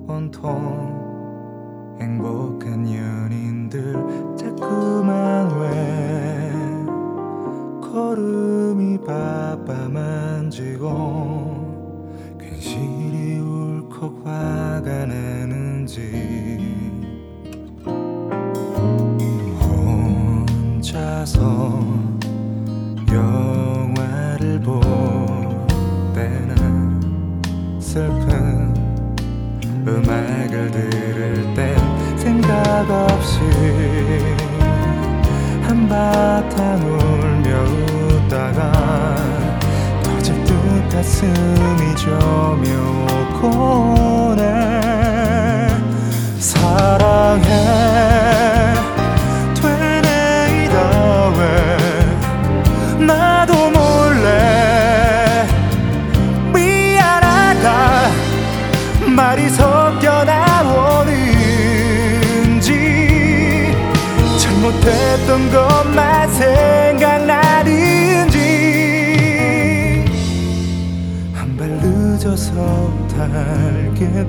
온통 행복한 연인들 자꾸만 왜 걸음이 바빠 만지고 괜시리 울컥 화가 나는지 혼자서 영화를 볼 때는 슬픈 음악을 들을 땐 생각 없이 한바탕 울며 웃다가 터질 듯 가슴이 저며 오곤 해 사랑해 되뇌이다 왜 나도 몰래 미안하다 말이 섞여 나오는지 잘못했던 것만 생각나는지 한 발 늦어서 달게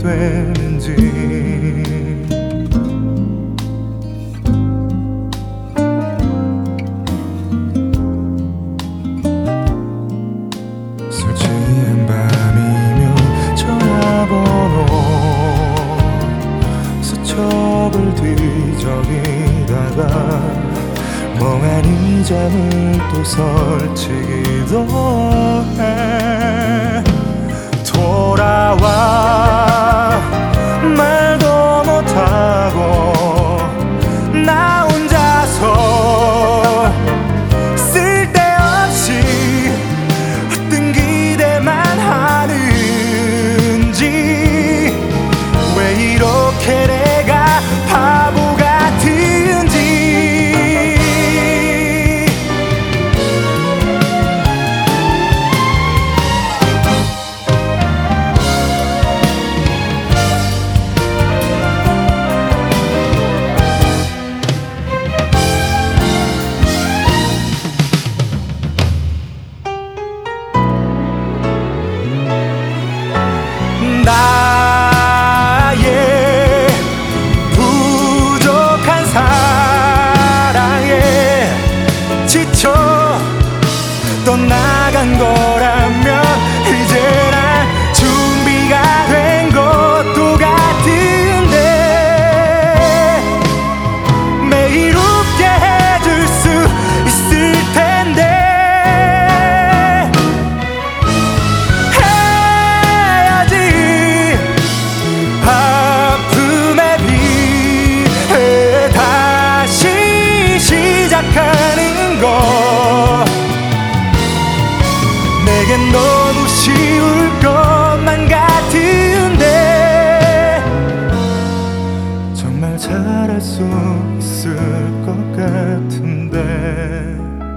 되는지 술 취한 밤이며 전화번호 수첩을 뒤적이다가 멍하니 잠을 또 설치기도 해 돌아와 말도 못하고 나 혼자서 쓸데없이 어떤 기대만 하는지 왜 이렇게 내가 바보 같은지 나의 부족한 사랑에 지쳐 떠나간 거라면 이제 난 준비가 된 것도 같은데 매일 웃게 해줄 수 있을 텐데 아픔에 비해 다시 시작하는 것 내겐 너무 쉬울 것만 같은데 정말 잘할 수 있을 것 같은데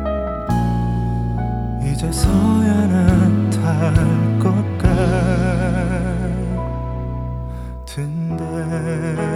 이제서야 나타날 것 같은데